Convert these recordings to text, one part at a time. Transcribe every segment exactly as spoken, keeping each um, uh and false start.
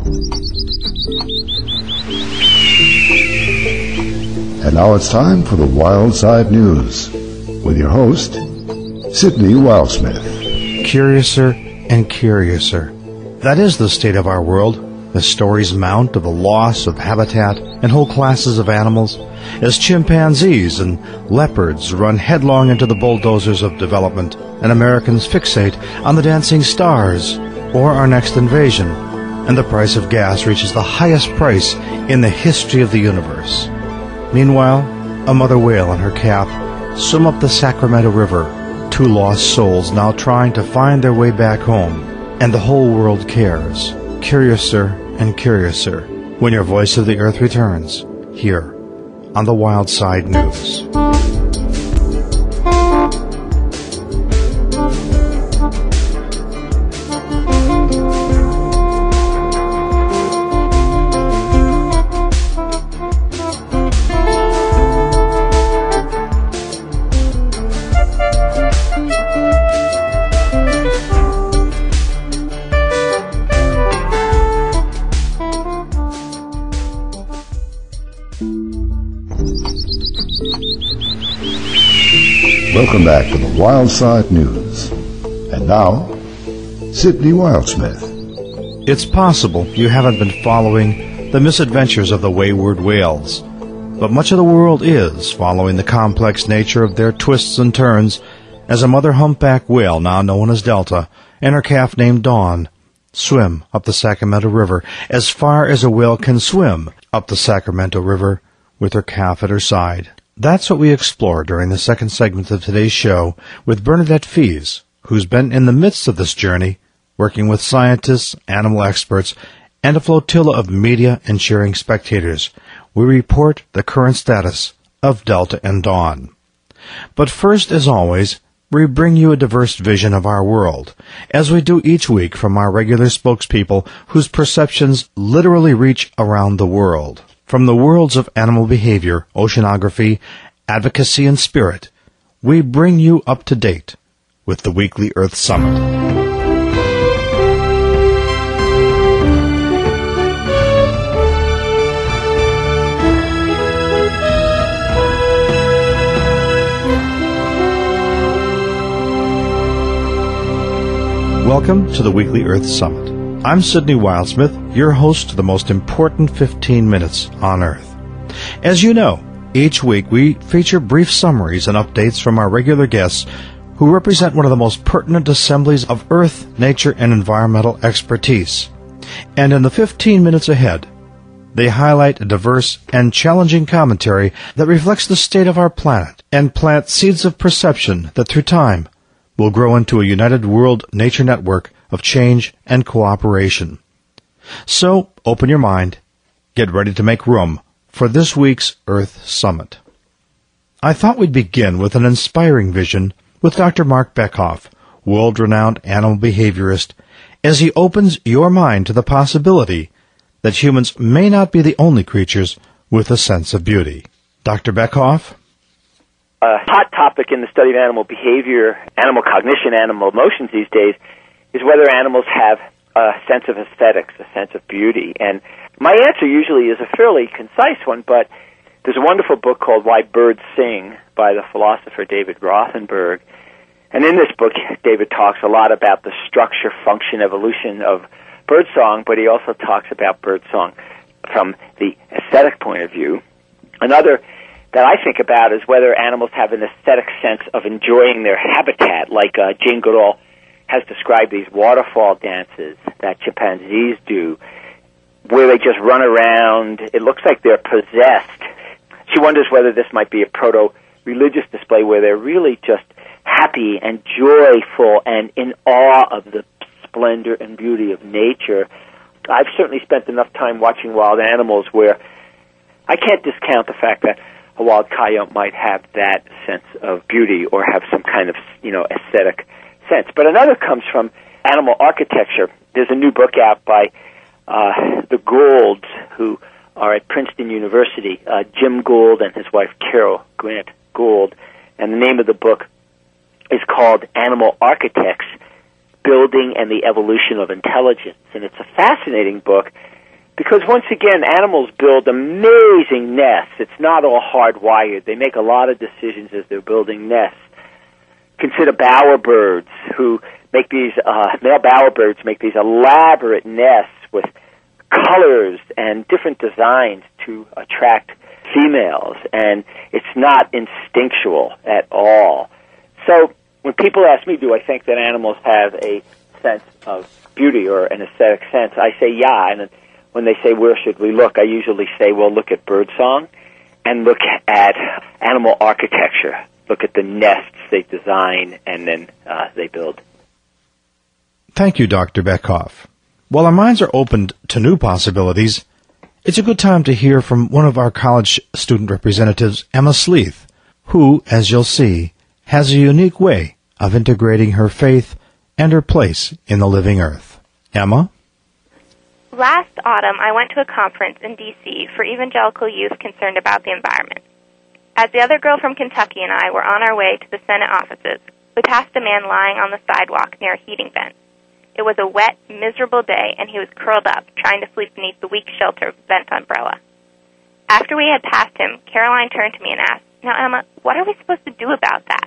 And now it's time for the Wild Side News with your host, Sidney Wildsmith. Curiouser and curiouser. That is the state of our world. The stories mount of the loss of habitat and whole classes of animals as chimpanzees and leopards run headlong into the bulldozers of development and Americans fixate on the dancing stars or our next invasion, and the price of gas reaches the highest price in the history of the universe. Meanwhile, a mother whale and her calf swim up the Sacramento River, two lost souls now trying to find their way back home, and the whole world cares. Curiouser and curiouser when your voice of the earth returns here on the Wild Side News. Welcome back to the Wild Side News. And now, Sidney Wildsmith. It's possible you haven't been following the misadventures of the wayward whales, but much of the world is following the complex nature of their twists and turns as a mother humpback whale, now known as Delta, and her calf named Dawn swim up the Sacramento River as far as a whale can swim up the Sacramento River with her calf at her side. That's what we explore during the second segment of today's show with Bernadette Fies, who's been in the midst of this journey, working with scientists, animal experts, and a flotilla of media and cheering spectators. We report the current status of Delta and Dawn. But first, as always, we bring you a diverse vision of our world, as we do each week from our regular spokespeople whose perceptions literally reach around the world. From the worlds of animal behavior, oceanography, advocacy, and spirit, we bring you up to date with the weekly Earth Summit. Welcome to the weekly Earth Summit. I'm Sidney Wildsmith, your host to the most important fifteen minutes on Earth. As you know, each week we feature brief summaries and updates from our regular guests who represent one of the most pertinent assemblies of Earth, nature, and environmental expertise. And in the fifteen minutes ahead, they highlight a diverse and challenging commentary that reflects the state of our planet and plant seeds of perception that through time will grow into a united world nature network of change and cooperation. So, open your mind, get ready to make room for this week's Earth Summit. I thought we'd begin with an inspiring vision with Doctor Mark Bekoff, world-renowned animal behaviorist, as he opens your mind to the possibility that humans may not be the only creatures with a sense of beauty. Doctor Bekoff? A hot topic in the study of animal behavior, animal cognition, animal emotions these days is whether animals have a sense of aesthetics, a sense of beauty. And my answer usually is a fairly concise one, but there's a wonderful book called Why Birds Sing by the philosopher David Rothenberg. And in this book, David talks a lot about the structure, function, evolution of birdsong, but he also talks about birdsong from the aesthetic point of view. Another that I think about is whether animals have an aesthetic sense of enjoying their habitat, like uh, Jane Goodall has described these waterfall dances that chimpanzees do, where they just run around. It looks like they're possessed. She wonders whether this might be a proto-religious display where they're really just happy and joyful and in awe of the splendor and beauty of nature. I've certainly spent enough time watching wild animals where I can't discount the fact that a wild coyote might have that sense of beauty or have some kind of, you know, aesthetic sense. But another comes from animal architecture. There's a new book out by uh, the Goulds, who are at Princeton University, uh, Jim Gould and his wife Carol Grant Gould. And the name of the book is called Animal Architects, Building and the Evolution of Intelligence. And it's a fascinating book Because once again, animals build amazing nests. It's not all hardwired. They make a lot of decisions as they're building nests. Consider bowerbirds, who make these, uh, male bowerbirds make these elaborate nests with colors and different designs to attract females, and it's not instinctual at all. So when people ask me, do I think that animals have a sense of beauty or an aesthetic sense, I say yeah, and when they say, where should we look, I usually say, well, look at birdsong and look at animal architecture. Look at the nests they design and then uh, they build. Thank you, Doctor Beckhoff. While our minds are opened to new possibilities, it's a good time to hear from one of our college student representatives, Emma Sleeth, who, as you'll see, has a unique way of integrating her faith and her place in the living earth. Emma? Last autumn, I went to a conference in D C for evangelical youth concerned about the environment. As the other girl from Kentucky and I were on our way to the Senate offices, we passed a man lying on the sidewalk near a heating vent. It was a wet, miserable day, and he was curled up, trying to sleep beneath the weak shelter of the vent umbrella. After we had passed him, Caroline turned to me and asked, "Now, Emma, what are we supposed to do about that?"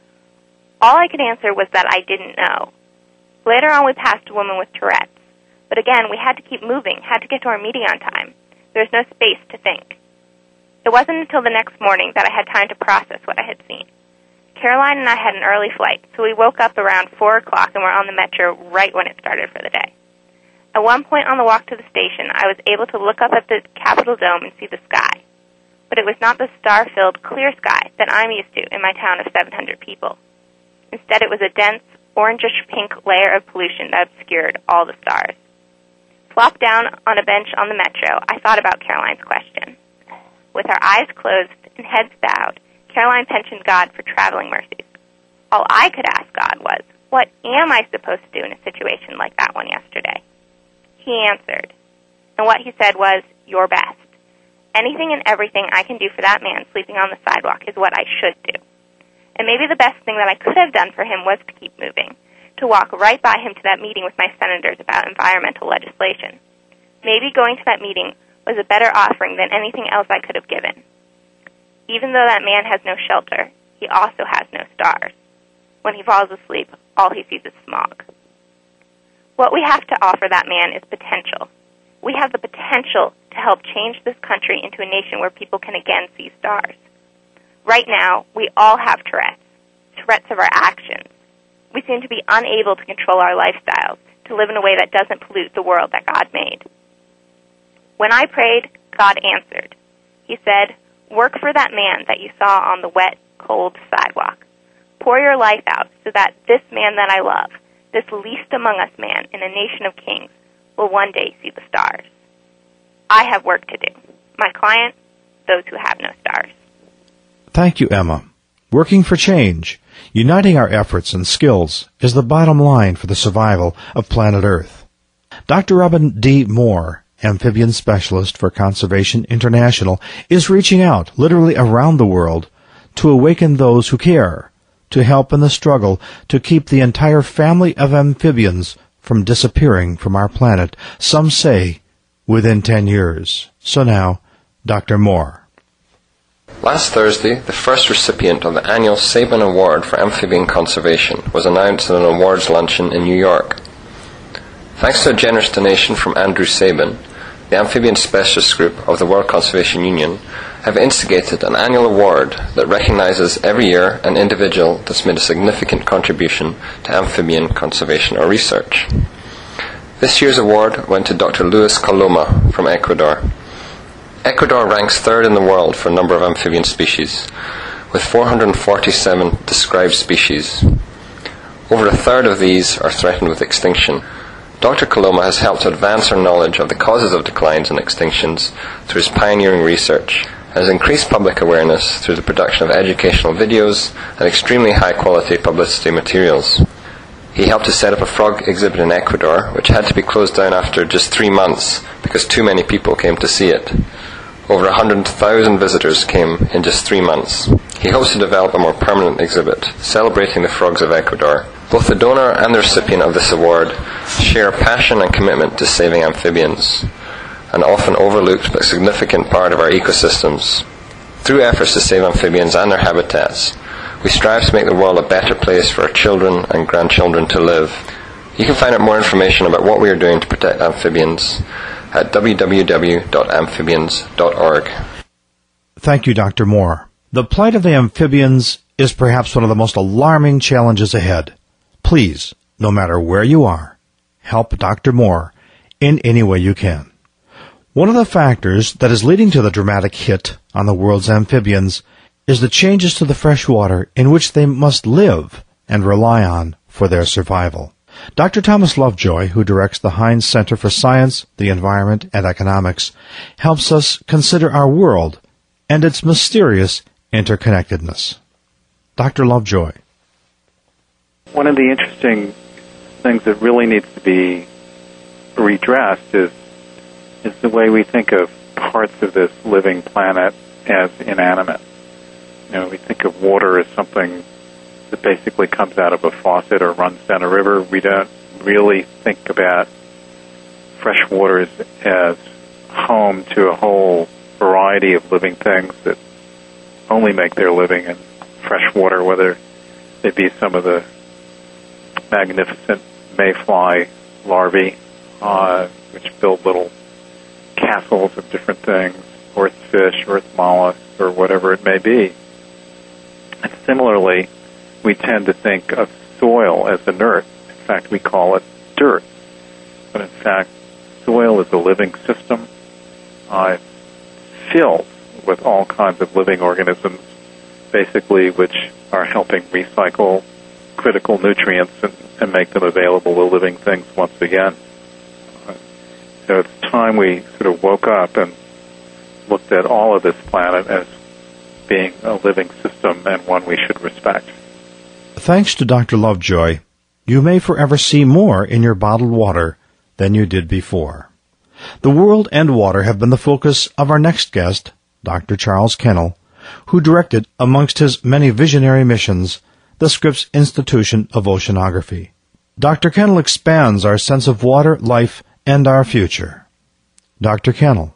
All I could answer was that I didn't know. Later on, we passed a woman with Tourette's. But again, we had to keep moving, had to get to our meeting on time. There was no space to think. It wasn't until the next morning that I had time to process what I had seen. Caroline and I had an early flight, so we woke up around four o'clock and were on the metro right when it started for the day. At one point on the walk to the station, I was able to look up at the Capitol Dome and see the sky. But it was not the star-filled, clear sky that I'm used to in my town of seven hundred people. Instead, it was a dense, orangish-pink layer of pollution that obscured all the stars. Flopped down on a bench on the metro, I thought about Caroline's question. With our eyes closed and heads bowed, Caroline pensioned God for traveling mercies. All I could ask God was, what am I supposed to do in a situation like that one yesterday? He answered, and what he said was, your best. Anything and everything I can do for that man sleeping on the sidewalk is what I should do. And maybe the best thing that I could have done for him was to keep moving, to walk right by him to that meeting with my senators about environmental legislation. Maybe going to that meeting was a better offering than anything else I could have given. Even though that man has no shelter, he also has no stars. When he falls asleep, all he sees is smog. What we have to offer that man is potential. We have the potential to help change this country into a nation where people can again see stars. Right now, we all have Tourette's, Tourette's of our actions. We seem to be unable to control our lifestyles, to live in a way that doesn't pollute the world that God made. When I prayed, God answered. He said, work for that man that you saw on the wet, cold sidewalk. Pour your life out so that this man that I love, this least among us man in a nation of kings, will one day see the stars. I have work to do. My client, those who have no stars. Thank you, Emma. Working for change, uniting our efforts and skills is the bottom line for the survival of planet Earth. Doctor Robin D. Moore, amphibian specialist for Conservation International, is reaching out literally around the world to awaken those who care, to help in the struggle to keep the entire family of amphibians from disappearing from our planet, some say within ten years. So now, Doctor Moore. Last Thursday, the first recipient of the annual Sabin Award for Amphibian Conservation was announced at an awards luncheon in New York. Thanks to a generous donation from Andrew Sabin, the Amphibian Specialist Group of the World Conservation Union have instigated an annual award that recognizes every year an individual that's made a significant contribution to amphibian conservation or research. This year's award went to Doctor Luis Coloma from Ecuador. Ecuador ranks third in the world for number of amphibian species, with four hundred forty-seven described species. Over a third of these are threatened with extinction. Doctor Coloma has helped to advance our knowledge of the causes of declines and extinctions through his pioneering research, and has increased public awareness through the production of educational videos and extremely high-quality publicity materials. He helped to set up a frog exhibit in Ecuador, which had to be closed down after just three months because too many people came to see it. Over one hundred thousand visitors came in just three months. He hopes to develop a more permanent exhibit, celebrating the frogs of Ecuador. Both the donor and the recipient of this award share a passion and commitment to saving amphibians. an often overlooked but significant part of our ecosystems. Through efforts to save amphibians and their habitats, we strive to make the world a better place for our children and grandchildren to live. You can find out more information about what we are doing to protect amphibians at w w w dot amphibians dot org. Thank you, Doctor Moore. The plight of the amphibians is perhaps one of the most alarming challenges ahead. Please, no matter where you are, help Doctor Moore in any way you can. One of the factors that is leading to the dramatic hit on the world's amphibians is the changes to the fresh water in which they must live and rely on for their survival. Doctor Thomas Lovejoy, who directs the Heinz Center for Science, the Environment, and Economics, helps us consider our world and its mysterious interconnectedness. Doctor Lovejoy. One of the interesting things that really needs to be redressed is is the way we think of parts of this living planet as inanimate. You know, we think of water as something that basically comes out of a faucet or runs down a river. We don't really think about fresh water as, as home to a whole variety of living things that only make their living in fresh water, whether they be some of the magnificent mayfly larvae, uh, which build little castles of different things, earth fish, earth mollusks, or whatever it may be. And similarly, we tend to think of soil as inert. In fact, we call it dirt. But in fact, soil is a living system uh, filled with all kinds of living organisms, basically, which are helping recycle critical nutrients and, and make them available to living things once again. Uh, so it's time we sort of woke up and looked at all of this planet as being a living system and one we should respect. Thanks to Doctor Lovejoy, you may forever see more in your bottled water than you did before. The world and water have been the focus of our next guest, Doctor Charles Kennel, who directed, amongst his many visionary missions, the Scripps Institution of Oceanography. Doctor Kennel expands our sense of water, life, and our future. Doctor Kennel.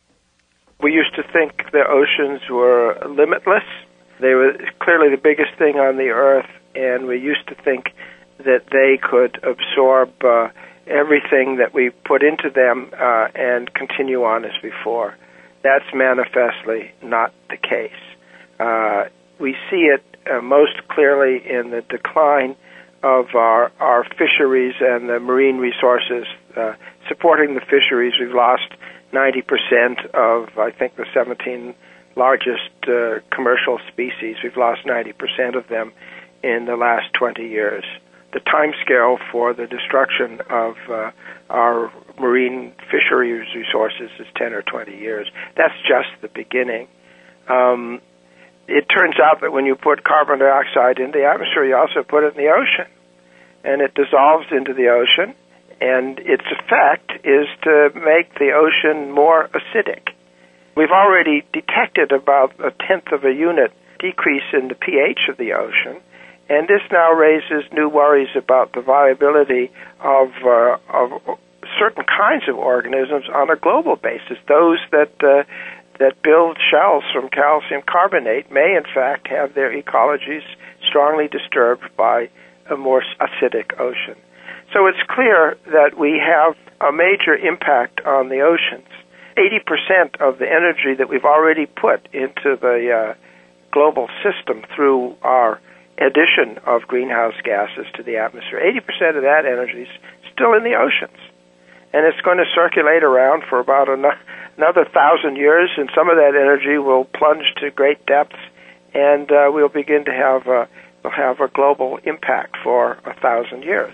We used to think the oceans were limitless. They were clearly the biggest thing on the earth, and we used to think that they could absorb uh, everything that we put into them uh, and continue on as before. That's manifestly not the case. Uh, we see it uh, most clearly in the decline of our, our fisheries and the marine resources. Uh, supporting the fisheries, we've lost ninety percent of, I think, the seventeen largest uh, commercial species. We've lost ninety percent of them in the last twenty years. The timescale for the destruction of uh, our marine fisheries resources is ten or twenty years. That's just the beginning. Um, it turns out that when you put carbon dioxide in the atmosphere, you also put it in the ocean, and it dissolves into the ocean, and its effect is to make the ocean more acidic. We've already detected about a tenth of a unit decrease in the pH of the ocean, and this now raises new worries about the viability of, uh, of certain kinds of organisms on a global basis. Those that uh, that build shells from calcium carbonate may, in fact, have their ecologies strongly disturbed by a more acidic ocean. So it's clear that we have a major impact on the oceans. eighty percent of the energy that we've already put into the uh, global system through our addition of greenhouse gases to the atmosphere, eighty percent of that energy is still in the oceans. And it's going to circulate around for about another thousand years, and some of that energy will plunge to great depths, and uh, we'll begin to have a, we'll have a global impact for a thousand years.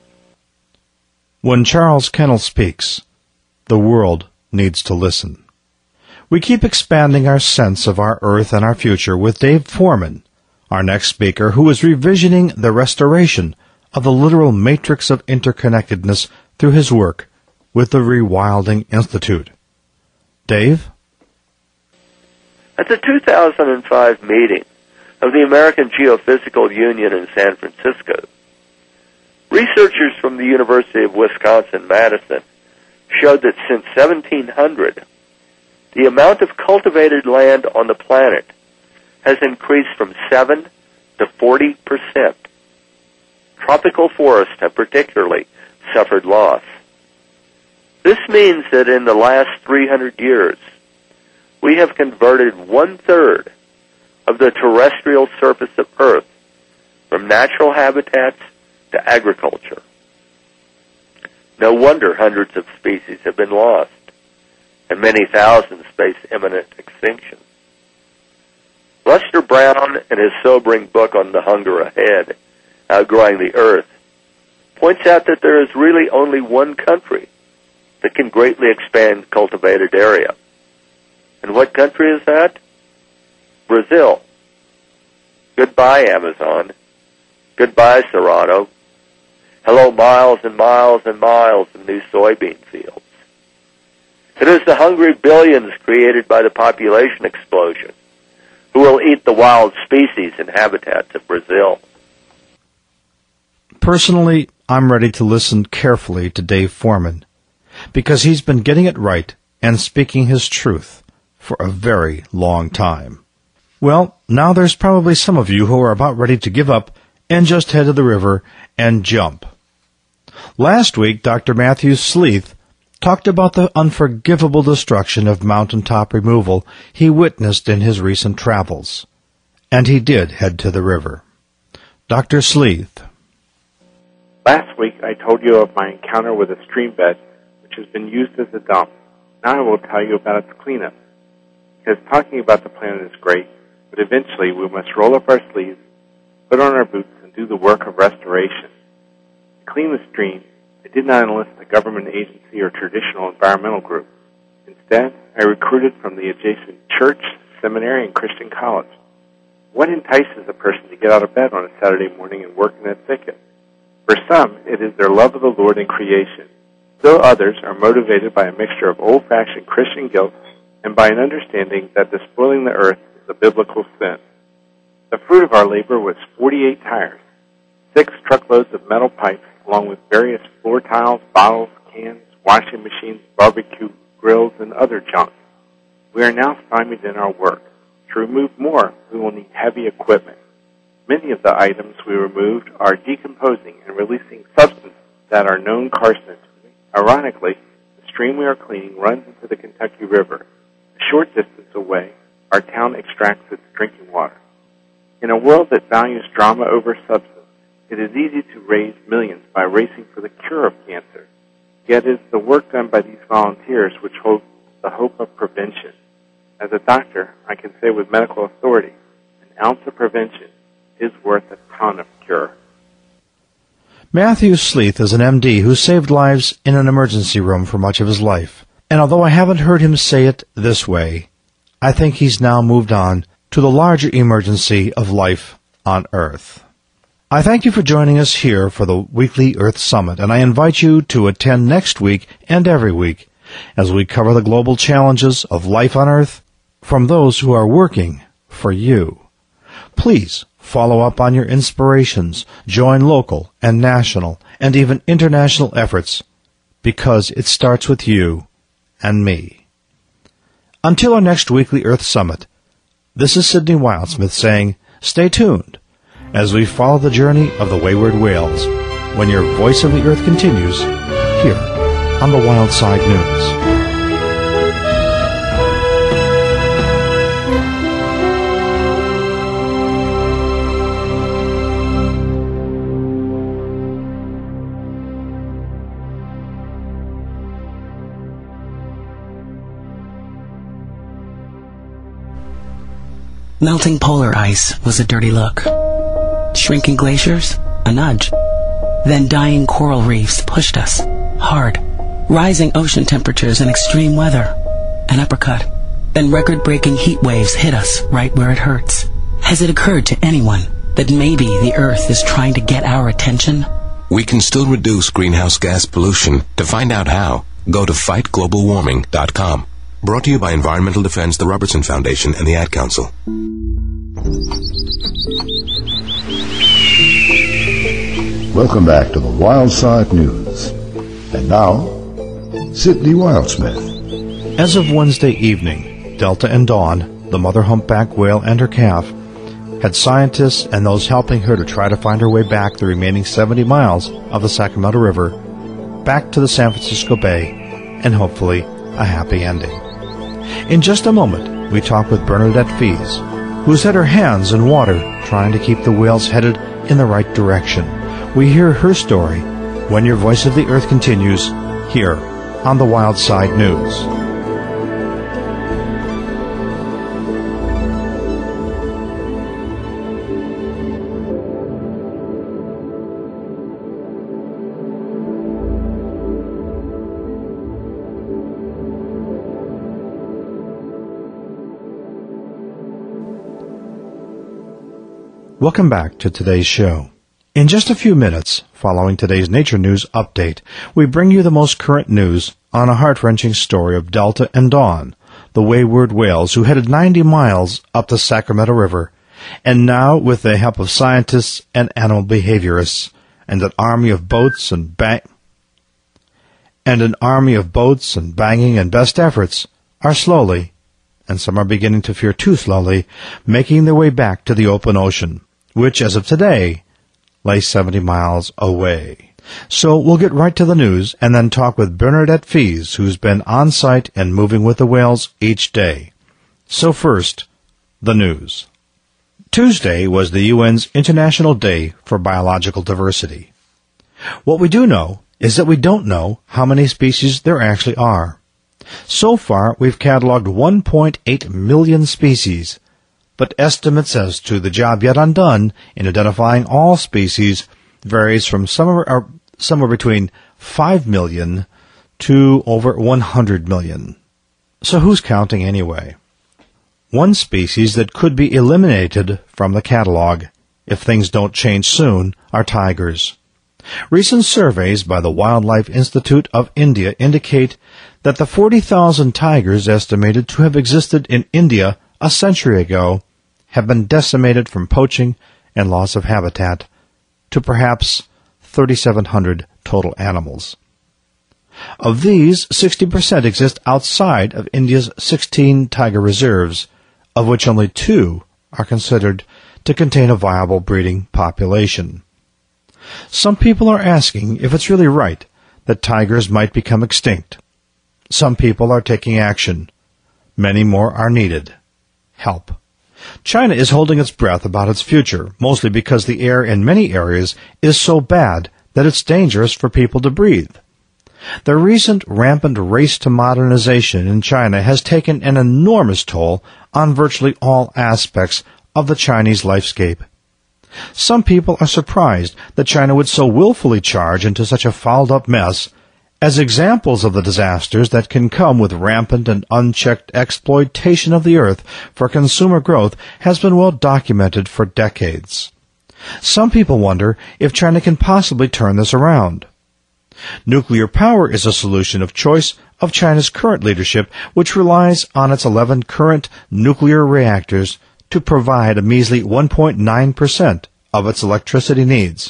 When Charles Kennel speaks, the world needs to listen. We keep expanding our sense of our Earth and our future with Dave Foreman, our next speaker, who is revisioning the restoration of the literal matrix of interconnectedness through his work with the Rewilding Institute. Dave? At the two thousand five meeting of the American Geophysical Union in San Francisco, researchers from the University of Wisconsin-Madison showed that since seventeen hundred, the amount of cultivated land on the planet has increased from seven to forty percent. Tropical forests have particularly suffered loss. This means that in the last three hundred years, we have converted one-third of the terrestrial surface of Earth from natural habitats to agriculture. No wonder hundreds of species have been lost, and many thousands face imminent extinction. Lester Brown, in his sobering book on the hunger ahead, Outgrowing the Earth, points out that there is really only one country that can greatly expand cultivated area. And what country is that? Brazil. Goodbye, Amazon. Goodbye, Cerrado. Hello, miles and miles and miles of new soybean fields. It is the hungry billions created by the population explosion who will eat the wild species and habitats of Brazil. Personally, I'm ready to listen carefully to Dave Foreman, because he's been getting it right and speaking his truth for a very long time. Well, now there's probably some of you who are about ready to give up and just head to the river and jump. Last week, Doctor Matthew Sleeth talked about the unforgivable destruction of mountaintop removal he witnessed in his recent travels. And he did head to the river. Doctor Sleeth. Last week, I told you of my encounter with a stream bed which has been used as a dump. Now I will tell you about its cleanup. Because talking about the planet is great, but eventually we must roll up our sleeves, put on our boots, and do the work of restoration. To clean the stream, I did not enlist a government agency or traditional environmental group. Instead, I recruited from the adjacent church, seminary, and Christian college. What entices a person to get out of bed on a Saturday morning and work in that thicket? For some, it is their love of the Lord and creation. Still others are motivated by a mixture of old-fashioned Christian guilt and by an understanding that despoiling the earth is a biblical sin. The fruit of our labor was forty-eight tires, six truckloads of metal pipes, along with various floor tiles, bottles, cans, washing machines, barbecue grills, and other junk. We are now stymied in our work. To remove more, we will need heavy equipment. Many of the items we removed are decomposing and releasing substances that are known carcinogens. Ironically, the stream we are cleaning runs into the Kentucky River. A short distance away, our town extracts its drinking water. In a world that values drama over substance, it is easy to raise millions by racing for the cure of cancer. Yet it is the work done by these volunteers which holds the hope of prevention. As a doctor, I can say with medical authority, an ounce of prevention is worth a ton of cure. Matthew Sleeth is an M D who saved lives in an emergency room for much of his life. And although I haven't heard him say it this way, I think he's now moved on to the larger emergency of life on Earth. I thank you for joining us here for the weekly Earth Summit, and I invite you to attend next week and every week as we cover the global challenges of life on Earth from those who are working for you. Please follow up on your inspirations, join local and national and even international efforts, because it starts with you and me. Until our next weekly Earth Summit, this is Sidney Wildsmith saying, stay tuned as we follow the journey of the wayward whales when your Voice of the Earth continues here on the Wild Side News. Melting polar ice was a dirty look. Shrinking glaciers, a nudge. Then dying coral reefs pushed us, hard. Rising ocean temperatures and extreme weather, an uppercut. Then record-breaking heat waves hit us right where it hurts. Has it occurred to anyone that maybe the Earth is trying to get our attention? We can still reduce greenhouse gas pollution. To find out how, go to fight global warming dot com. Brought to you by Environmental Defense, the Robertson Foundation, and the Ad Council. Welcome back to the Wild Side News. And now, Sidney Wildsmith. As of Wednesday evening, Delta and Dawn, the mother humpback whale and her calf, had scientists and those helping her to try to find her way back the remaining seventy miles of the Sacramento River, back to the San Francisco Bay, and hopefully a happy ending. In just a moment, we talk with Bernadette Fees, who's had her hands in water trying to keep the whales headed in the right direction. We hear her story when Your Voice of the Earth continues here on the Wild Side News. Welcome back to today's show. In just a few minutes, following today's Nature News update, we bring you the most current news on a heart-wrenching story of Delta and Dawn, the wayward whales who headed ninety miles up the Sacramento River, and now, with the help of scientists and animal behaviorists, and an army of boats and bang, and an army of boats and banging and best efforts, are slowly, and some are beginning to fear too slowly, making their way back to the open ocean, which, as of today, lay seventy miles away. So we'll get right to the news and then talk with Bernadette Fees, who's been on site and moving with the whales each day. So first, the news. Tuesday was the U N's International Day for Biological Diversity. What we do know is that we don't know how many species there actually are. So far, we've cataloged one point eight million species, but estimates as to the job yet undone in identifying all species varies from somewhere, somewhere between five million to over one hundred million. So who's counting anyway? One species that could be eliminated from the catalog, if things don't change soon, are tigers. Recent surveys by the Wildlife Institute of India indicate that the forty thousand tigers estimated to have existed in India a century ago have been decimated from poaching and loss of habitat to perhaps thirty-seven hundred total animals. Of these, sixty percent exist outside of India's sixteen tiger reserves, of which only two are considered to contain a viable breeding population. Some people are asking if it's really right that tigers might become extinct. Some people are taking action. Many more are needed. Help. China is holding its breath about its future, mostly because the air in many areas is so bad that it's dangerous for people to breathe. The recent rampant race to modernization in China has taken an enormous toll on virtually all aspects of the Chinese lifescape. Some people are surprised that China would so willfully charge into such a fouled-up mess, as examples of the disasters that can come with rampant and unchecked exploitation of the earth for consumer growth has been well documented for decades. Some people wonder if China can possibly turn this around. Nuclear power is a solution of choice of China's current leadership, which relies on its eleven current nuclear reactors to provide a measly one point nine percent of its electricity needs.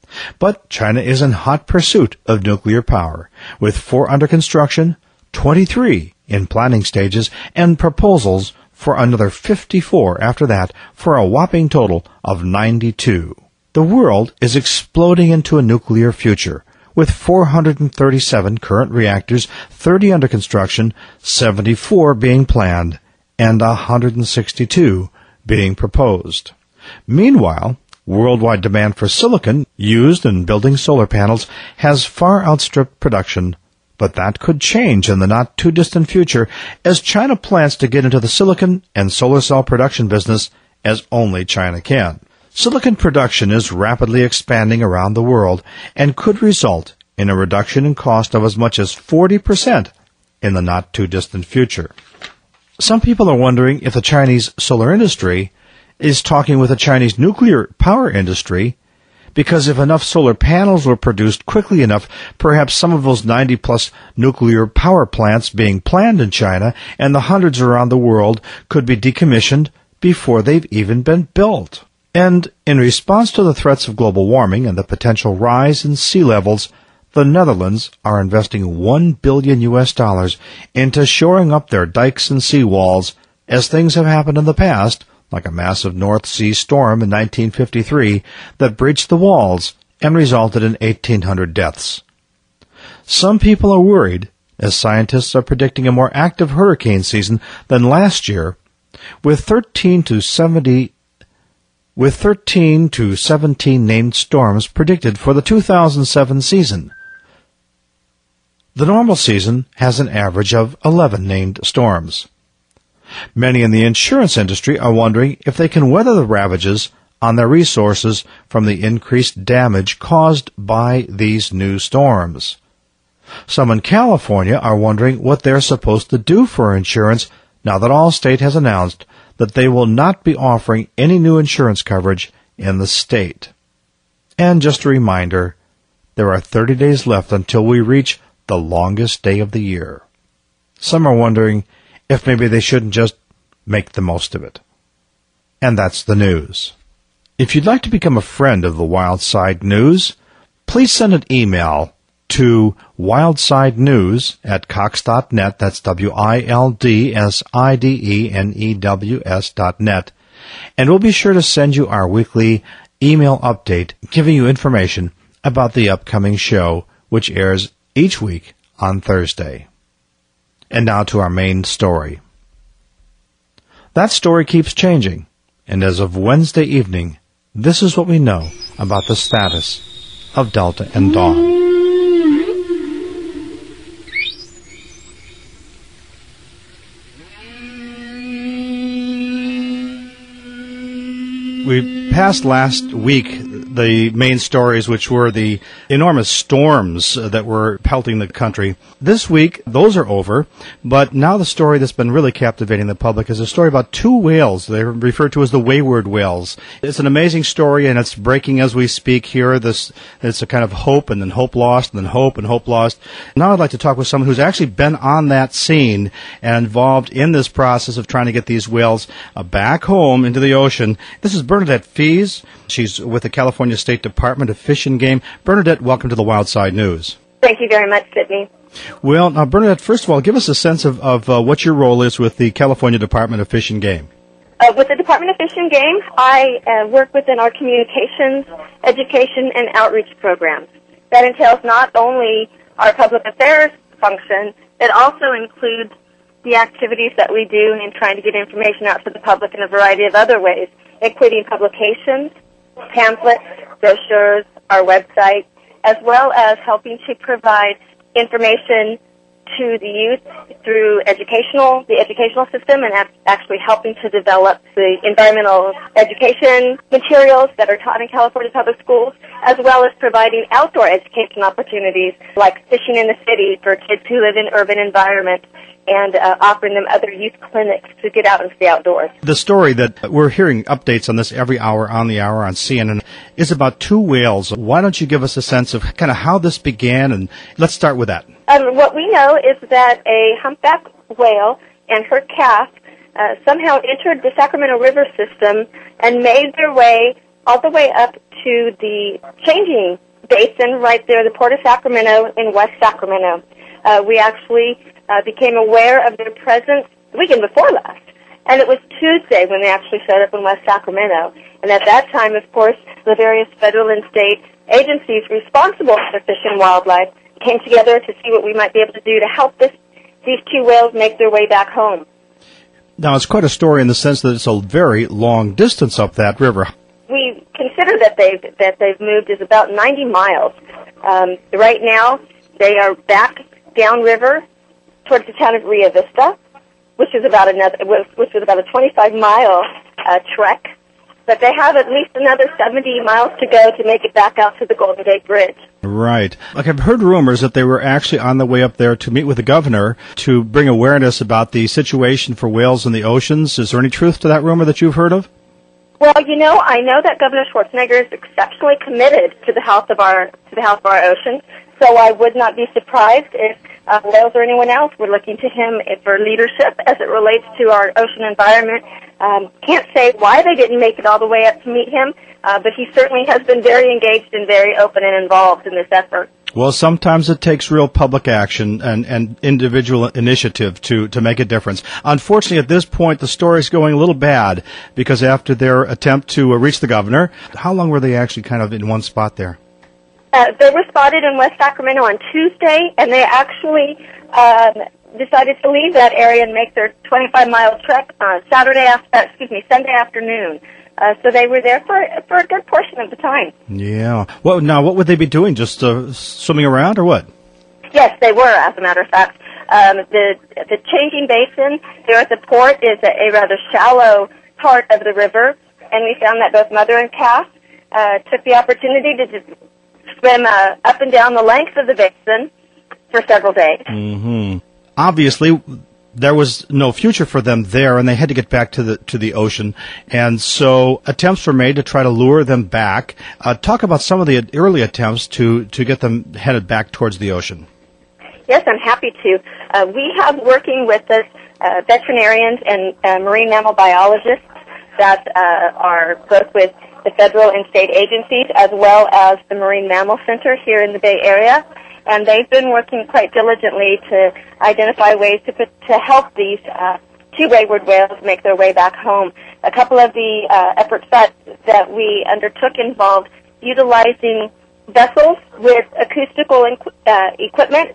But China is in hot pursuit of nuclear power, with four under construction, twenty-three in planning stages, and proposals for another fifty-four after that, for a whopping total of ninety-two. The world is exploding into a nuclear future, with four hundred thirty-seven current reactors, thirty under construction, seventy-four being planned, and one hundred sixty-two being proposed. Meanwhile, worldwide demand for silicon used in building solar panels has far outstripped production, but that could change in the not-too-distant future as China plans to get into the silicon and solar cell production business as only China can. Silicon production is rapidly expanding around the world and could result in a reduction in cost of as much as forty percent in the not-too-distant future. Some people are wondering if the Chinese solar industry is talking with the Chinese nuclear power industry, because if enough solar panels were produced quickly enough, perhaps some of those ninety-plus nuclear power plants being planned in China and the hundreds around the world could be decommissioned before they've even been built. And in response to the threats of global warming and the potential rise in sea levels, the Netherlands are investing one billion U S dollars into shoring up their dikes and seawalls, as things have happened in the past, like a massive North Sea storm in nineteen fifty-three that breached the walls and resulted in eighteen hundred deaths. Some people are worried, as scientists are predicting a more active hurricane season than last year, with thirteen to seventy with thirteen to seventeen named storms predicted for the two thousand seven season. The normal season has an average of eleven named storms. Many in the insurance industry are wondering if they can weather the ravages on their resources from the increased damage caused by these new storms. Some in California are wondering what they're supposed to do for insurance now that Allstate has announced that they will not be offering any new insurance coverage in the state. And just a reminder, there are thirty days left until we reach the longest day of the year. Some are wondering if maybe they shouldn't just make the most of it. And that's the news. If you'd like to become a friend of the Wildside News, please send an email to wildsidenews at cox dot net. That's W I L D S I D E N E W S dot net. And we'll be sure to send you our weekly email update giving you information about the upcoming show, which airs each week on Thursday. And now to our main story. That story keeps changing, and as of Wednesday evening, this is what we know about the status of Delta and Dawn. We passed last week the main stories, which were the enormous storms that were pelting the country. This week, those are over, but now the story that's been really captivating the public is a story about two whales. They're referred to as the wayward whales. It's an amazing story, and it's breaking as we speak here. This It's a kind of hope, and then hope lost, and then hope, and hope lost. Now I'd like to talk with someone who's actually been on that scene and involved in this process of trying to get these whales uh, back home into the ocean. This is Bernadette Fees. She's with the California State Department of Fish and Game. Bernadette, welcome to the Wildside News. Thank you very much, Sidney. Well, now, Bernadette, first of all, give us a sense of, of uh, what your role is with the California Department of Fish and Game. Uh, with the Department of Fish and Game, I uh, work within our communications, education, and outreach programs. That entails not only our public affairs function, it also includes the activities that we do in trying to get information out to the public in a variety of other ways, including publications, pamphlets, brochures, our website, as well as helping to provide information to the youth through educational, the educational system, and actually helping to develop the environmental education materials that are taught in California public schools, as well as providing outdoor education opportunities like fishing in the city for kids who live in urban environments, and uh, offering them other youth clinics to get out into the outdoors. The story that we're hearing updates on this every hour on the hour on C N N is about two whales. Why don't you give us a sense of kind of how this began, and let's start with that. Um, what we know is that a humpback whale and her calf uh, somehow entered the Sacramento River system and made their way all the way up to the changing basin right there, the Port of Sacramento in West Sacramento. Uh, we actually uh, became aware of their presence the weekend before last, and it was Tuesday when they actually showed up in West Sacramento. And at that time, of course, the various federal and state agencies responsible for fish and wildlife came together to see what we might be able to do to help this, these two whales make their way back home. Now, it's quite a story in the sense that it's a very long distance up that river. We consider that they've, that they've moved is about ninety miles. Um, right now, they are back downriver towards the town of Rio Vista, which is about another, which was about a twenty-five mile uh, trek. But they have at least another seventy miles to go to make it back out to the Golden Gate Bridge. Right. Like, I've heard rumors that they were actually on the way up there to meet with the governor to bring awareness about the situation for whales in the oceans. Is there any truth to that rumor that you've heard of? Well, you know, I know that Governor Schwarzenegger is exceptionally committed to the health of our to the health of our oceans. So I would not be surprised if uh, whales or anyone else were looking to him for leadership as it relates to our ocean environment. Um, can't say why they didn't make it all the way up to meet him, uh, but he certainly has been very engaged and very open and involved in this effort. Well, sometimes it takes real public action and, and individual initiative to, to make a difference. Unfortunately, at this point, the story's going a little bad because after their attempt to uh, reach the governor, how long were they actually kind of in one spot there? Uh, they were spotted in West Sacramento on Tuesday, and they actually um, decided to leave that area and make their twenty-five mile trek on Saturday, after, uh, excuse me, Sunday afternoon. Uh, so they were there for for a good portion of the time. Yeah. Well, now, what would they be doing? Just uh, swimming around or what? Yes, they were, as a matter of fact. Um, the the changing basin there at the port is a, a rather shallow part of the river, and we found that both mother and calf uh, took the opportunity to just swim uh, up and down the length of the basin for several days. Mm-hmm. Obviously, there was no future for them there, and they had to get back to the to the ocean. And so attempts were made to try to lure them back. Uh, talk about some of the early attempts to, to get them headed back towards the ocean. Yes, I'm happy to. Uh, we have working with us uh, veterinarians and uh, marine mammal biologists that uh, are both with the federal and state agencies as well as the Marine Mammal Center here in the Bay Area. And they've been working quite diligently to identify ways to put, to help these uh, two wayward whales make their way back home. A couple of the uh, efforts that, that we undertook involved utilizing vessels with acoustical uh, equipment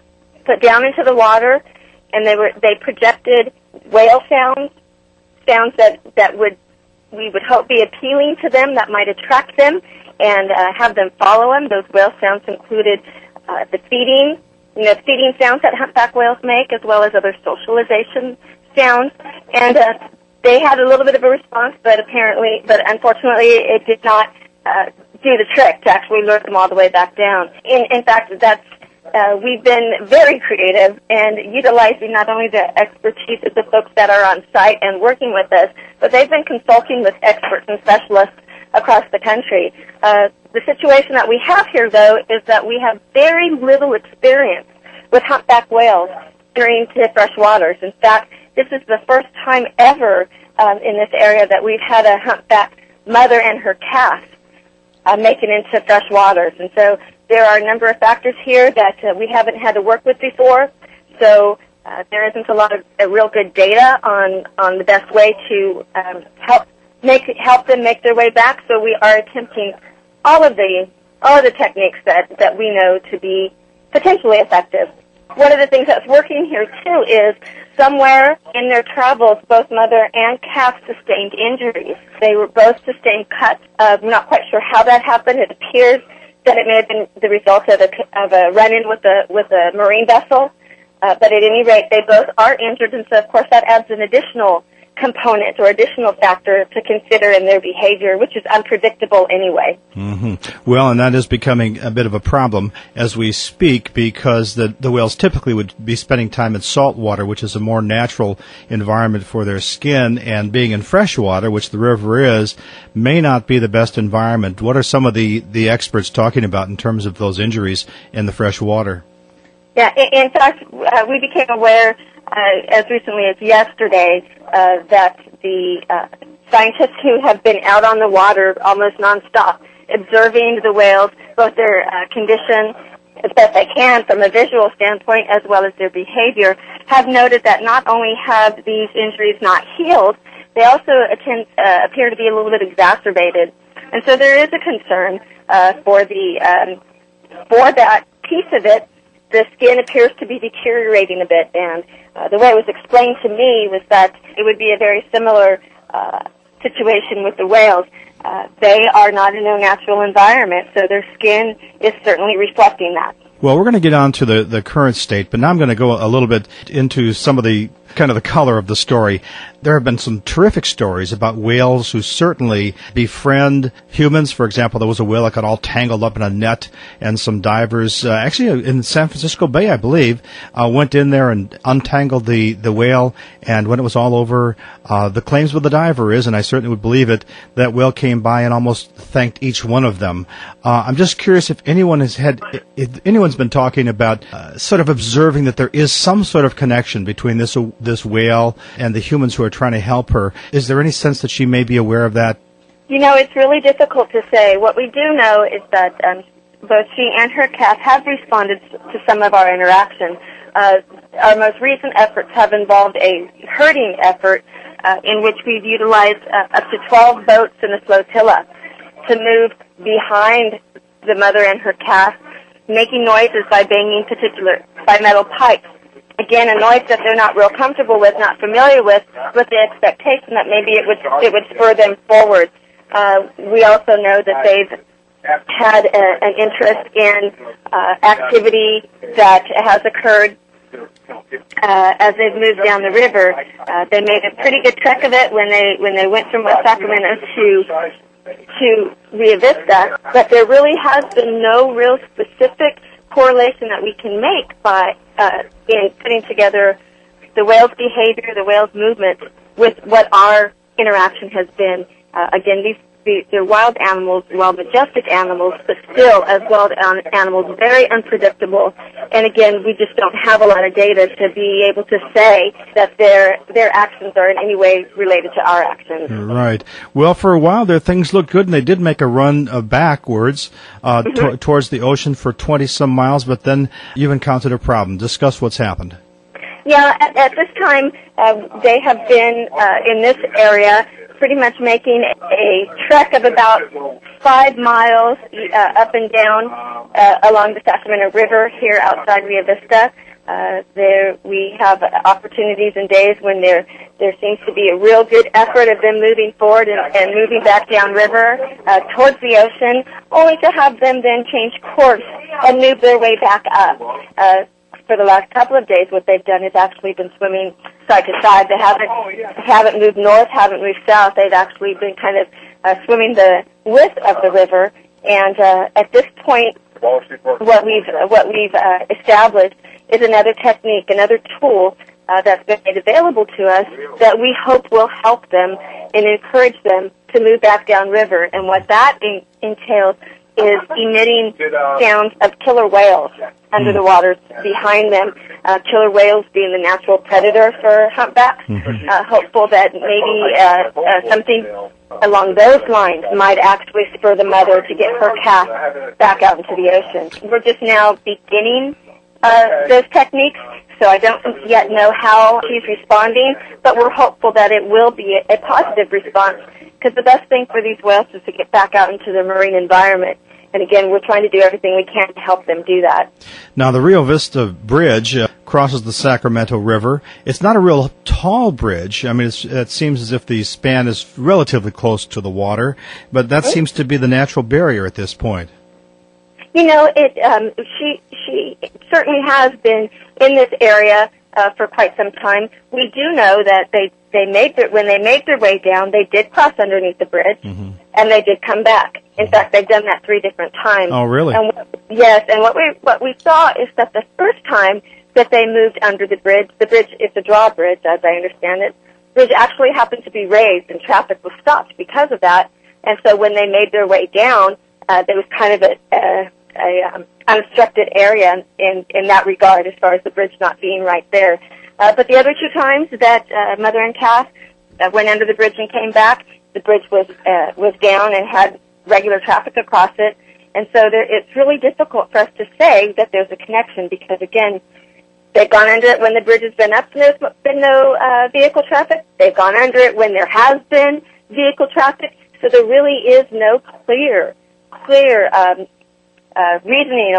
put down into the water, and they were they projected whale sounds, sounds that, that would we would hope be appealing to them, that might attract them, and uh, have them follow them. Those whale sounds included Uh, the feeding, you know, feeding sounds that humpback whales make, as well as other socialization sounds. And uh, they had a little bit of a response, but apparently, but unfortunately, it did not uh, do the trick to actually lure them all the way back down. In, in fact, that's uh, we've been very creative and utilizing not only the expertise of the folks that are on site and working with us, but they've been consulting with experts and specialists across the country. Uh, the situation that we have here, though, is that we have very little experience with humpback whales entering into fresh waters. In fact, this is the first time ever um, in this area that we've had a humpback mother and her calf uh, make it into fresh waters. And so there are a number of factors here that uh, we haven't had to work with before. So uh, there isn't a lot of uh, real good data on, on the best way to um, help make help them make their way back. So we are attempting all of the all of the techniques that, that we know to be potentially effective. One of the things that's working here too is somewhere in their travels, both mother and calf sustained injuries. They were both sustained cuts. Uh, I'm not quite sure how that happened. It appears that it may have been the result of a, of a run-in with a with a marine vessel. Uh, but at any rate, they both are injured, and so of course that adds an additional component or additional factor to consider in their behavior, which is unpredictable anyway. Mm-hmm. Well, and that is becoming a bit of a problem as we speak, because the, the whales typically would be spending time in salt water, which is a more natural environment for their skin, and being in fresh water, which the river is, may not be the best environment. What are some of the, the experts talking about in terms of those injuries in the fresh water? Yeah, in, in fact, uh, we became aware Uh, as recently as yesterday, uh, that the uh, scientists who have been out on the water almost nonstop, observing the whales, both their uh, condition as best they can from a visual standpoint, as well as their behavior, have noted that not only have these injuries not healed, they also attend, uh, appear to be a little bit exacerbated. And so there is a concern uh, for the um, for that piece of it. The skin appears to be deteriorating a bit, and uh, the way it was explained to me was that it would be a very similar uh, situation with the whales. Uh, they are not in their natural environment, so their skin is certainly reflecting that. Well, we're going to get on to the, the current state, but now I'm going to go a little bit into some of the kind of the color of the story. There have been some terrific stories about whales who certainly befriend humans. For example, there was a whale that got all tangled up in a net, and some divers, uh, actually in San Francisco Bay, I believe, uh, went in there and untangled the, the whale, and when it was all over, uh, the claims of the diver is, and I certainly would believe it, that whale came by and almost thanked each one of them. Uh, I'm just curious if anyone has had, if anyone's been talking about uh, sort of observing that there is some sort of connection between this uh, this whale and the humans who are trying to help her. Is there any sense that she may be aware of that? You know, it's really difficult to say. What we do know is that um, both she and her calf have responded to some of our interaction. Uh, our most recent efforts have involved a herding effort uh, in which we've utilized uh, up to twelve boats in a flotilla to move behind the mother and her calf, making noises by banging particular by metal pipes. Again, a noise that they're not real comfortable with, not familiar with, with the expectation that maybe it would it would spur them forward. Uh, we also know that they've had a, an interest in uh, activity that has occurred uh, as they've moved down the river. Uh, they made a pretty good trek of it when they when they went from West Sacramento to to Rio Vista, but there really has been no real specific correlation that we can make by uh, in putting together the whale's behavior, the whale's movement, with what our interaction has been. Uh, again, these they're wild animals, wild majestic animals, but still, as wild animals, very unpredictable. And again, we just don't have a lot of data to be able to say that their their actions are in any way related to our actions. Right. Well, for a while there, things looked good, and they did make a run uh, backwards uh, mm-hmm. t- towards the ocean for twenty-some miles, but then you've encountered a problem. Discuss what's happened. Yeah, at, at this time, uh, they have been uh, in this area pretty much making a trek of about five miles uh, up and down uh, along the Sacramento River here outside Rio Vista. Uh, there we have opportunities and days when there there seems to be a real good effort of them moving forward and, and moving back downriver uh, towards the ocean, only to have them then change course and move their way back up. Uh, For the last couple of days, what they've done is actually been swimming side to side. They haven't haven't moved north, haven't moved south. They've actually been kind of uh, swimming the width of the river. And uh, at this point, what we've what we've uh, established is another technique, another tool uh, that's been made available to us that we hope will help them and encourage them to move back downriver. And what that in- entails is emitting sounds of killer whales under the waters behind them, uh, killer whales being the natural predator for humpbacks. Mm-hmm. Uh, hopeful that maybe uh, uh, something along those lines might actually spur the mother to get her calf back out into the ocean. We're just now beginning uh, those techniques, so I don't yet know how she's responding, but we're hopeful that it will be a, a positive response, because the best thing for these whales is to get back out into the marine environment. And again, we're trying to do everything we can to help them do that. Now, the Rio Vista Bridge uh, crosses the Sacramento River. It's not a real tall bridge. I mean, it's, it seems as if the span is relatively close to the water, but that seems to be the natural barrier at this point. You know, it. Um, she she certainly has been in this area uh, for quite some time. We do know that they they made their, when they made their way down, they did cross underneath the bridge, mm-hmm. and they did come back. In fact, they've done that three different times. Oh, really? And what, yes, and what we what we saw is that the first time that they moved under the bridge, the bridge is a drawbridge, as I understand it. The bridge actually happened to be raised, and traffic was stopped because of that. And so when they made their way down, uh, there was kind of a, a, a um, unobstructed area in in that regard, as far as the bridge not being right there. Uh, but the other two times that uh, mother and calf uh, went under the bridge and came back, the bridge was uh, was down and had regular traffic across it, and so there, it's really difficult for us to say that there's a connection, because again, they've gone under it when the bridge has been up and there's been no uh, vehicle traffic. They've gone under it when there has been vehicle traffic. So there really is no clear, clear um, uh, reasoning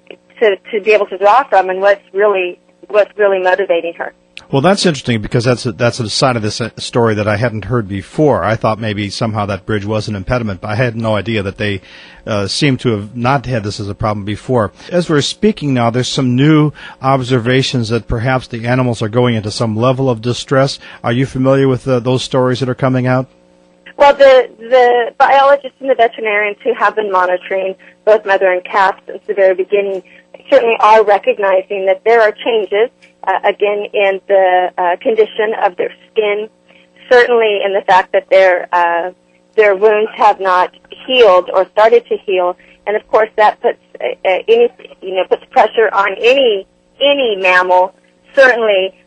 to to be able to draw from, and what's really what's really motivating her. Well, that's interesting, because that's a, that's a side of this story that I hadn't heard before. I thought maybe somehow that bridge was an impediment, but I had no idea that they uh, seem to have not had this as a problem before. As we're speaking now, there's some new observations that perhaps the animals are going into some level of distress. Are you familiar with uh, those stories that are coming out? Well, the the biologists and the veterinarians who have been monitoring both mother and calf since the very beginning certainly are recognizing that there are changes, uh, again, in the uh, condition of their skin, certainly in the fact that their uh, their wounds have not healed or started to heal, and of course that puts uh, any you know puts pressure on any any mammal, certainly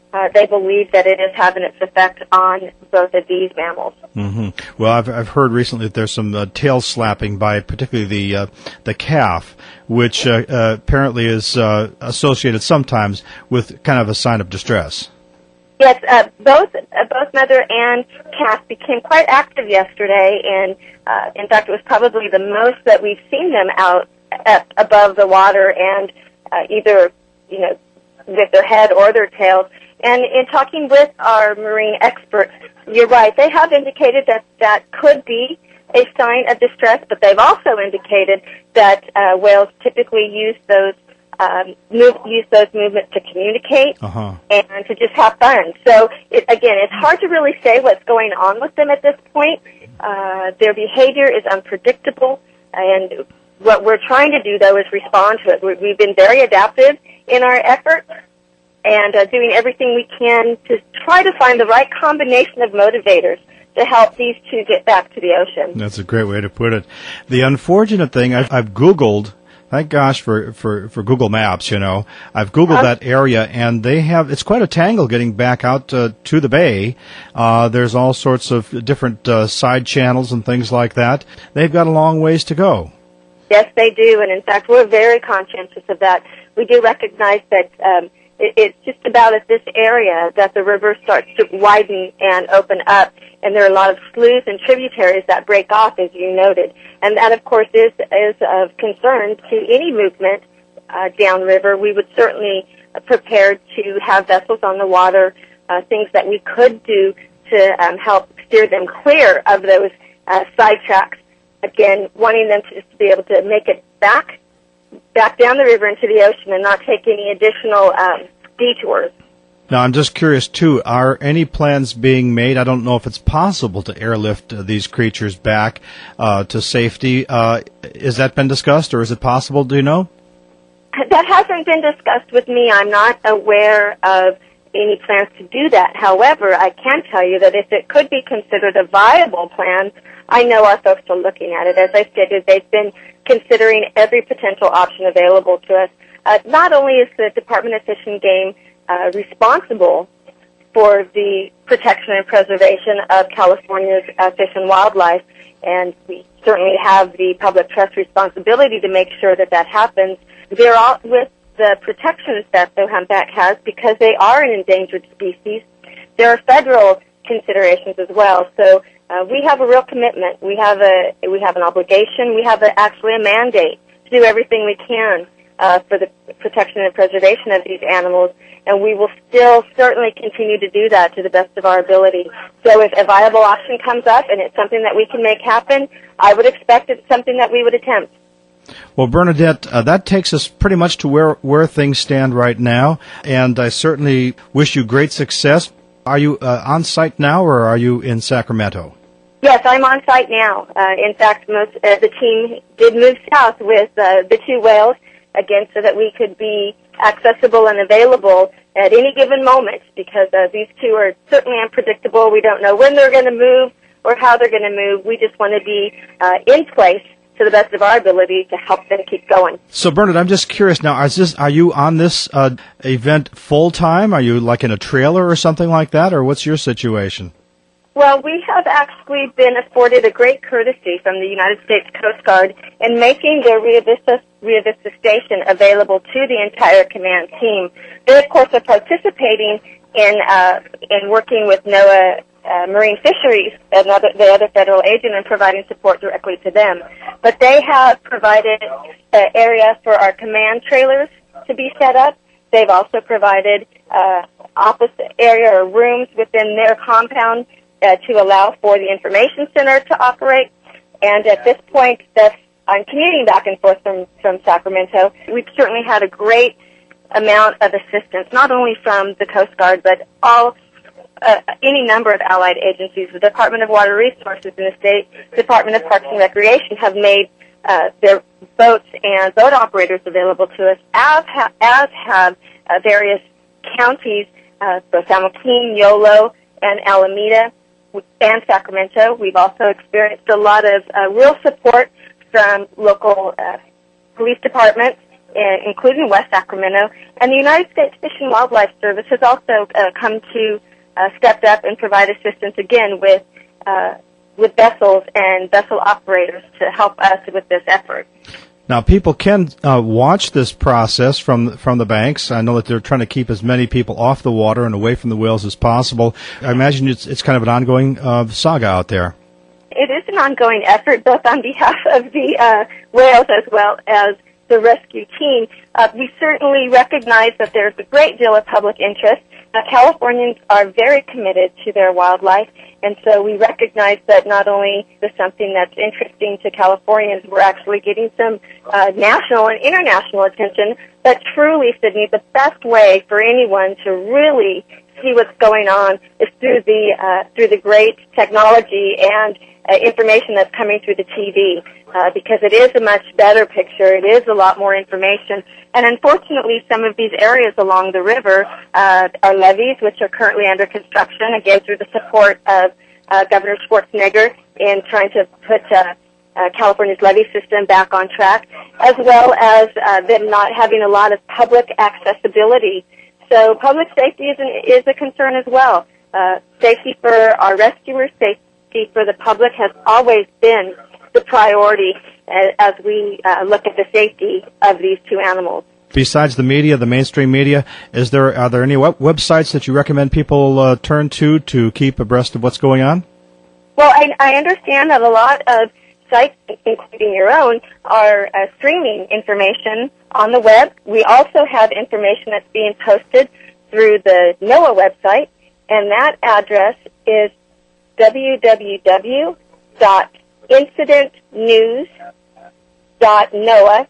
uh, they believe that it is having its effect on both of these mammals. Mm-hmm. Well, I've I've heard recently that there's some uh, tail slapping by particularly the uh, the calf, which uh, uh, apparently is uh, associated sometimes with kind of a sign of distress. Yes, uh, both uh, both mother and calf became quite active yesterday, and uh, in fact, it was probably the most that we've seen them out up above the water, and uh, either you know with their head or their tails. And in talking with our marine experts, you're right; they have indicated that that could be a sign of distress, but they've also indicated that uh, whales typically use those. Um, move, use those movements to communicate uh-huh. and to just have fun. So, it, again, it's hard to really say what's going on with them at this point. Uh, their behavior is unpredictable, and what we're trying to do, though, is respond to it. We're, we've been very adaptive in our efforts and uh, doing everything we can to try to find the right combination of motivators to help these two get back to the ocean. That's a great way to put it. The unfortunate thing, I've, I've Googled. Thank gosh for, for, for Google Maps, you know. I've Googled that area, and they have, it's quite a tangle getting back out uh, to the bay. Uh, there's all sorts of different uh, side channels and things like that. They've got a long ways to go. Yes, they do, and in fact, we're very conscientious of that. We do recognize that um, it, it's just about at this area that the river starts to widen and open up, and there are a lot of sloughs and tributaries that break off, as you noted. And that, of course, is, is of concern to any movement uh, downriver. We would certainly uh, prepare to have vessels on the water, uh, things that we could do to um, help steer them clear of those uh, side tracks. Again, wanting them to just be able to make it back, back down the river into the ocean and not take any additional um, detours. Now, I'm just curious, too, are any plans being made? I don't know if it's possible to airlift uh, these creatures back uh, to safety. Uh, has that been discussed, or is it possible? Do you know? That hasn't been discussed with me. I'm not aware of any plans to do that. However, I can tell you that if it could be considered a viable plan, I know our folks are looking at it. As I stated, they've been considering every potential option available to us. Uh, not only is the Department of Fish and Game Uh, responsible for the protection and preservation of California's uh, fish and wildlife, and we certainly have the public trust responsibility to make sure that that happens. They're all with the protections that the humpback has because they are an endangered species. There are federal considerations as well, so uh, we have a real commitment. We have a we have an obligation. We have a, actually a mandate to do everything we can uh, for the protection and preservation of these animals. And we will still certainly continue to do that to the best of our ability. So if a viable option comes up and it's something that we can make happen, I would expect it's something that we would attempt. Well, Bernadette, uh, that takes us pretty much to where, where things stand right now, and I certainly wish you great success. Are you uh, on site now, or are you in Sacramento? Yes, I'm on site now. Uh, in fact, most uh, the team did move south with uh, the two whales, again, so that we could be accessible and available at any given moment, because uh, these two are certainly unpredictable. We don't know when they're going to move or how they're going to move. We just want to be uh, in place to the best of our ability to help them keep going. So, Bernard, I'm just curious now, is this, are you on this uh, event full-time? Are you like in a trailer or something like that, or what's your situation? Well, we have actually been afforded a great courtesy from the United States Coast Guard in making the Rio Vista, Rio Vista Station available to the entire command team. They, of course, are participating in uh, in working with NOAA uh, Marine Fisheries, another, the other federal agent, and providing support directly to them. But they have provided an area for our command trailers to be set up. They've also provided uh, office area or rooms within their compound Uh, to allow for the information center to operate. And at this point, that's, I'm commuting back and forth from, from Sacramento. We've certainly had a great amount of assistance, not only from the Coast Guard, but all uh, any number of allied agencies. The Department of Water Resources and the State Department of Parks and Recreation have made uh, their boats and boat operators available to us, as, ha- as have uh, various counties, uh, so San Joaquin, Yolo, and Alameda, and Sacramento. We've also experienced a lot of uh, real support from local uh, police departments including West Sacramento. And the United States Fish and Wildlife Service has also uh, come to, uh, stepped up and provide assistance again with, uh, with vessels and vessel operators to help us with this effort. Now, people can uh, watch this process from from the banks. I know that they're trying to keep as many people off the water and away from the whales as possible. I imagine it's it's kind of an ongoing uh, saga out there. It is an ongoing effort, both on behalf of the uh, whales as well as the rescue team. Uh, we certainly recognize that there's a great deal of public interest. Uh, Californians are very committed to their wildlife, and so we recognize that not only is something that's interesting to Californians, we're actually getting some uh, national and international attention, but truly, Sydney, the best way for anyone to really see what's going on is through the uh, through the great technology and uh, information that's coming through the T V, uh, because it is a much better picture. It is a lot more information. And unfortunately, some of these areas along the river uh, are levees, which are currently under construction, again, through the support of uh, Governor Schwarzenegger in trying to put uh, uh, California's levee system back on track, as well as uh, them not having a lot of public accessibility. So public safety is, an, is a concern as well. Uh, safety for our rescuers, safety for the public has always been the priority as we uh, look at the safety of these two animals. Besides the media, the mainstream media, is there are there any web- websites that you recommend people uh, turn to to keep abreast of what's going on? Well, I, I understand that a lot of sites, including your own, are uh, streaming information on the web. We also have information that's being posted through the NOAA website, and that address is w w w dot incident news dot noaa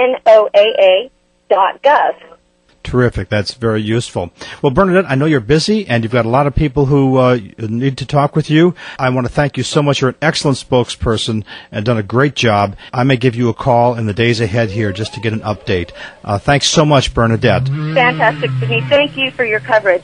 dot gov. Terrific. That's very useful. Well, Bernadette, I know you're busy and you've got a lot of people who uh, need to talk with you. I want to thank you so much. You're an excellent spokesperson and done a great job. I may give you a call in the days ahead here just to get an update. Uh, thanks so much, Bernadette. Fantastic, Sydney. Thank you for your coverage.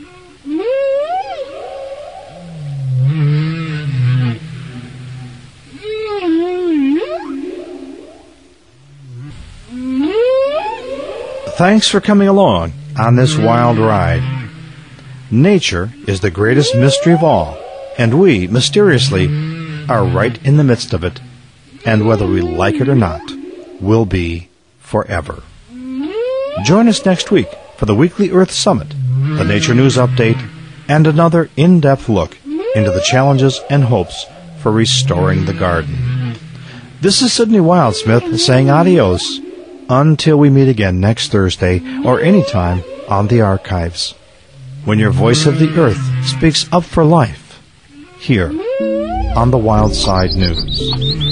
Thanks for coming along on this wild ride. Nature is the greatest mystery of all, and we, mysteriously, are right in the midst of it, and whether we like it or not, will be forever. Join us next week for the weekly Earth Summit, the Nature News Update, and another in-depth look into the challenges and hopes for restoring the garden. This is Sydney Wildsmith saying adios until we meet again next Thursday or anytime on the archives, when your voice of the earth speaks up for life here on the Wild Side News.